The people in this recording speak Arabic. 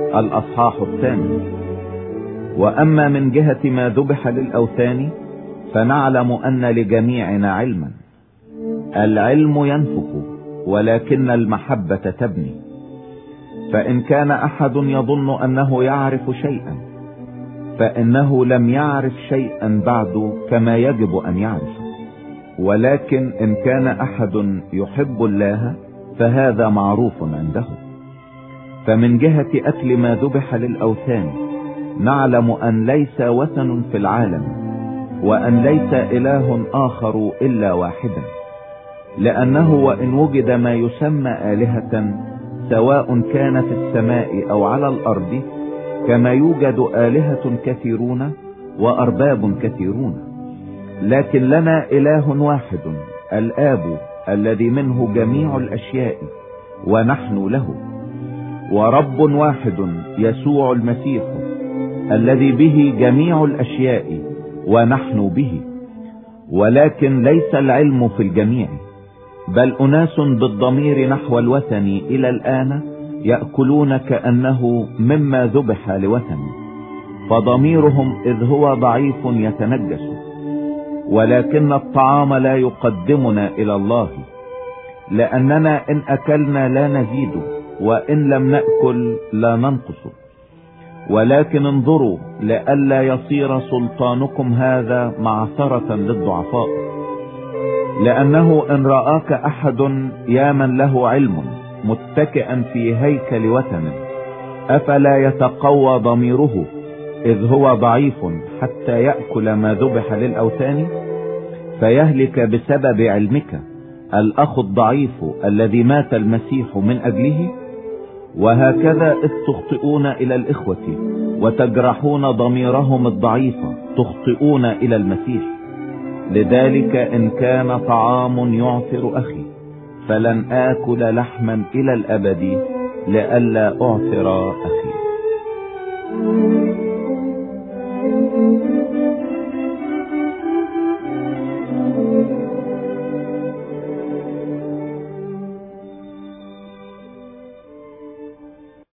الأصحاح 8. وأما من جهة ما ذبح للأوثان فنعلم أن لجميعنا علما. العلم ينفخ ولكن المحبة تبني. فإن كان أحد يظن أنه يعرف شيئا فإنه لم يعرف شيئا بعد كما يجب أن يعرف. ولكن إن كان أحد يحب الله فهذا معروف عنده. فمن جهة أكل ما ذبح للأوثان نعلم أن ليس وثن في العالم وأن ليس إله آخر إلا واحدا، لأنه وإن وجد ما يسمى آلهة سواء كان في السماء أو على الأرض كما يوجد آلهة كثيرون وأرباب كثيرون، لكن لنا إله واحد الآب الذي منه جميع الأشياء ونحن له، ورب واحد يسوع المسيح الذي به جميع الأشياء ونحن به. ولكن ليس العلم في الجميع، بل أناس بالضمير نحو الوثن إلى الآن يأكلون كأنه مما ذبح لوثن، فضميرهم إذ هو ضعيف يتنجس. ولكن الطعام لا يقدمنا إلى الله، لأننا إن أكلنا لا نزيد وإن لم نأكل لا ننقص. ولكن انظروا لئلا يصير سلطانكم هذا معثرة للضعفاء. لأنه إن رآك أحد يا من له علم متكئا في هيكل وثن أفلا يتقوى ضميره إذ هو ضعيف حتى يأكل ما ذبح للأوثان؟ فيهلك بسبب علمك الأخ الضعيف الذي مات المسيح من أجله. وهكذا إذ تخطئون إلى الإخوة وتجرحون ضميرهم الضعيف تخطئون إلى المسيح. لذلك إن كان طعام يعثر أخي فلن آكل لحما إلى الأبد لئلا أعثر أخي.